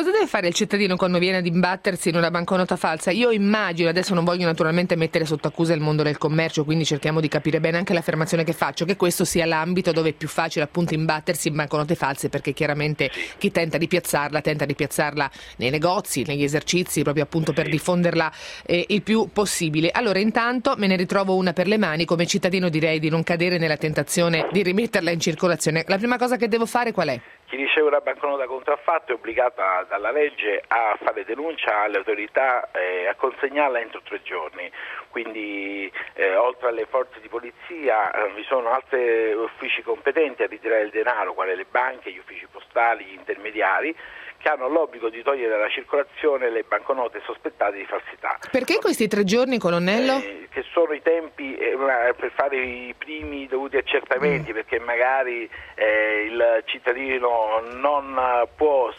Cosa deve fare il cittadino quando viene ad imbattersi in una banconota falsa? Io immagino, adesso non voglio naturalmente mettere sotto accusa il mondo del commercio, quindi cerchiamo di capire bene anche l'affermazione che faccio, che questo sia l'ambito dove è più facile appunto imbattersi in banconote false, perché chiaramente chi tenta di piazzarla nei negozi, negli esercizi, proprio appunto per diffonderla il più possibile. Allora intanto me ne ritrovo una per le mani, come cittadino direi di non cadere nella tentazione di rimetterla in circolazione. La prima cosa che devo fare qual è? Chi riceve una banconota contraffatta è obbligata dalla legge a fare denuncia alle autorità e a consegnarla entro 3 giorni. Quindi oltre alle forze di polizia vi sono altri uffici competenti a ritirare il denaro, quali le banche, gli uffici postali, gli intermediari, che hanno l'obbligo di togliere dalla circolazione le banconote sospettate di falsità. Perché questi 3 giorni, colonnello? Che sono i tempi per fare i primi dovuti accertamenti, perché magari il cittadino non può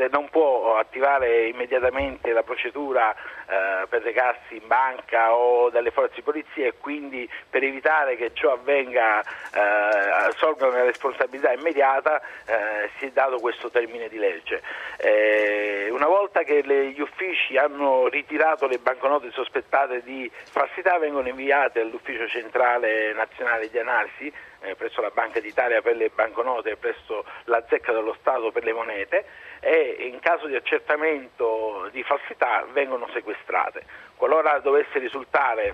attivare immediatamente la procedura per recarsi in banca o dalle forze di polizia, e quindi per evitare che ciò avvenga sorga una responsabilità immediata si è dato questo termine di legge. Una volta che gli uffici hanno ritirato le banconote sospettate di falsità, vengono inviate all'Ufficio Centrale Nazionale di Analisi presso la Banca d'Italia per le banconote e presso la Zecca dello Stato per le monete, e in caso di accertamento di falsità vengono sequestrate. Qualora dovesse risultare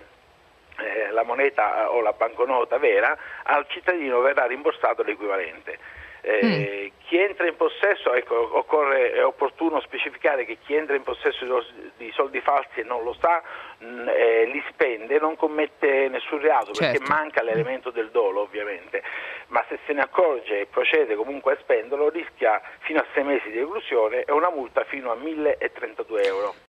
la moneta o la banconota vera, al cittadino verrà rimborsato l'equivalente. Chi entra in possesso, è opportuno specificare che chi entra in possesso di soldi falsi e non lo sa, li spende, non commette nessun reato, perché manca l'elemento del dolo ovviamente, ma se se ne accorge e procede comunque a spenderlo rischia fino a 6 mesi di reclusione e una multa fino a 1.032 euro.